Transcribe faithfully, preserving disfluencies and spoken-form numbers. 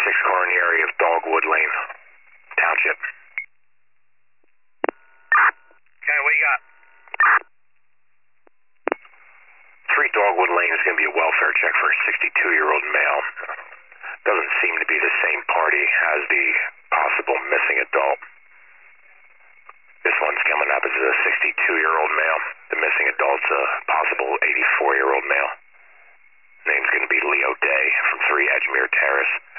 six car in the area of Dogwood Lane, Township. Okay, what you got? Three Dogwood Lane is going to be a welfare check for a sixty-two-year-old male. Doesn't seem to be the same party as the possible missing adult. This one's coming up as a sixty-two-year-old male. The missing adult's a possible eighty-four-year-old male. Name's going to be Leo Day from three Edgemere Terrace.